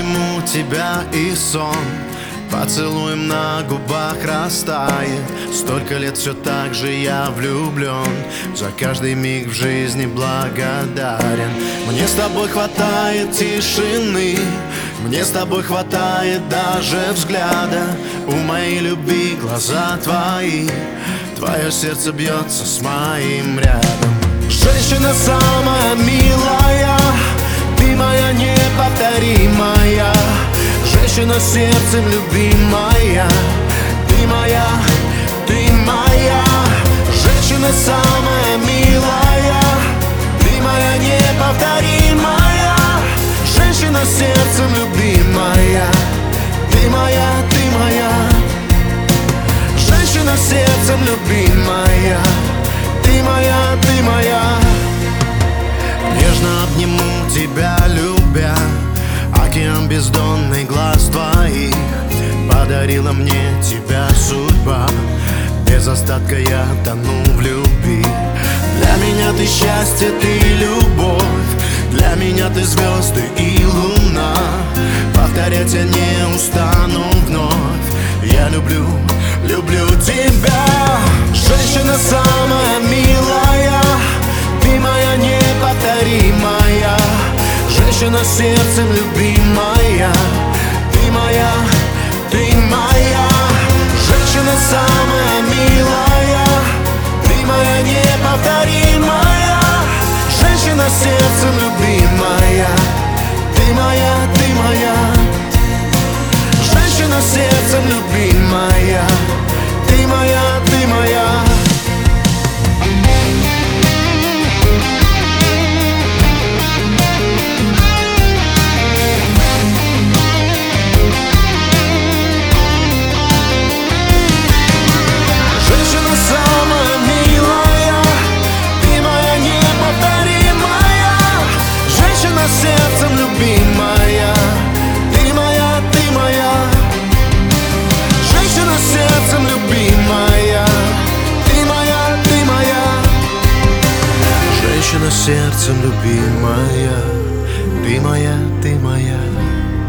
обниму тебя и сон поцелуем на губах растает. Столько лет все так же я влюблен, за каждый миг в жизни благодарен. Мне с тобой хватает тишины, мне с тобой хватает даже взгляда. У моей любви глаза твои, твое сердце бьется с моим рядом. Женщина самая милая, ты моя неповторимая. Женщина сердцем любимая, ты моя, ты моя. Женщина самая милая, ты моя неповторимая. Женщина сердцем любимая, ты моя, ты моя. Женщина сердцем любимая, ты моя, ты моя. Нежно обниму тебя, любя, океан бездонный глаз твоих. Подарила мне тебя судьба, без остатка я тону в любви. Для меня ты счастье, ты любовь, для меня ты звезды и луна. Повторять я не устану вновь, я люблю, люблю тебя. Женщина самая милая, ты моя неповторимая. Женщина сердцем любимая, ты моя, ты моя. Женщина самая милая, ты моя неповторимая. Женщина сердцем любимая, ты моя, ты моя. Женщина сердцем любимая, ты моя, ты моя. Сердцем любимая, ты моя, ты моя. Женщина сердцем любимая, ты моя, ты моя. Женщина сердцем любимая, ты моя, ты моя.